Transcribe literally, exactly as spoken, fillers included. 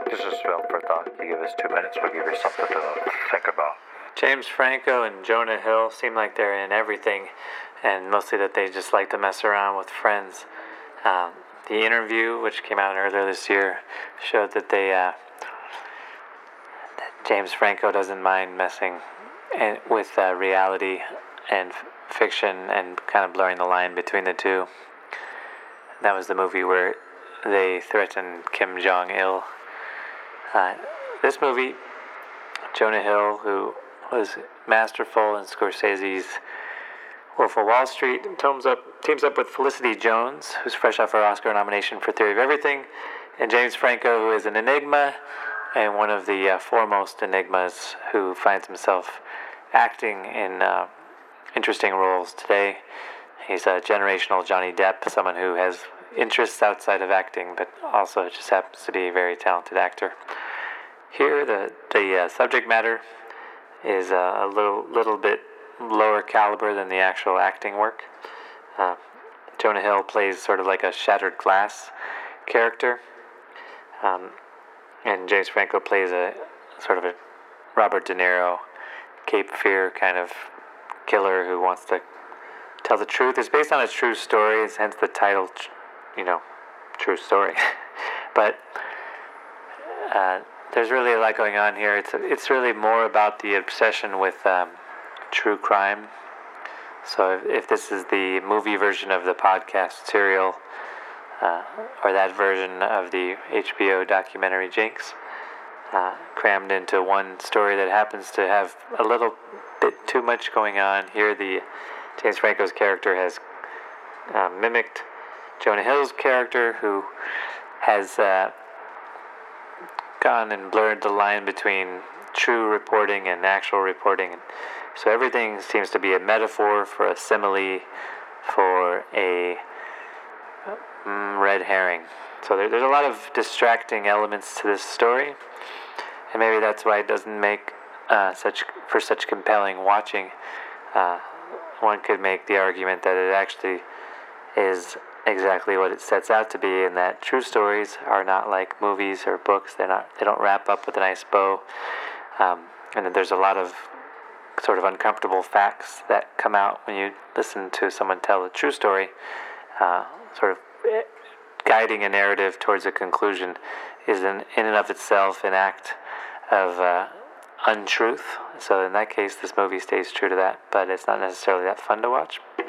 This is film for thought. You give us two minutes, we'll give you something to think about. James Franco and Jonah Hill seem like they're in everything, and mostly that they just like to mess around with friends. Um, the interview, which came out earlier this year, showed that they uh, that James Franco doesn't mind messing and, with uh, reality and f- fiction and kind of blurring the line between the two. That was the movie where they threatened Kim Jong-il. Uh, this movie, Jonah Hill, who was masterful in Scorsese's Wolf of Wall Street, teams up, teams up with Felicity Jones, who's fresh off her Oscar nomination for Theory of Everything, and James Franco, who is an enigma, and one of the uh, foremost enigmas who finds himself acting in uh, interesting roles today. He's a generational Johnny Depp, someone who has interests outside of acting, but also just happens to be a very talented actor. Here, the the uh, subject matter is uh, a little little bit lower caliber than the actual acting work. Uh, Jonah Hill plays sort of like a shattered glass character, um, and James Franco plays a sort of a Robert De Niro, Cape Fear kind of killer who wants to tell the truth. It's based on a true story, hence the title, you know, True Story. But uh, there's really a lot going on here. It's it's really more about the obsession with um, true crime. So if, if this is the movie version of the podcast Serial, uh, or that version of the H B O documentary Jinx, uh, crammed into one story that happens to have a little bit too much going on. Here, the James Franco's character has uh, mimicked Jonah Hill's character, who has uh, gone and blurred the line between true reporting and actual reporting. So everything seems to be a metaphor for a simile, for a mm, red herring. So there, there's a lot of distracting elements to this story, and maybe that's why it doesn't make uh, such for such compelling watching. Uh, one could make the argument that it actually is exactly what it sets out to be, and that true stories are not like movies or books. They're not. They don't wrap up with a nice bow, um, and that there's a lot of sort of uncomfortable facts that come out when you listen to someone tell a true story. Uh, sort of guiding a narrative towards a conclusion is in, in and of itself an act of uh, untruth. So in that case, this movie stays true to that, but it's not necessarily that fun to watch.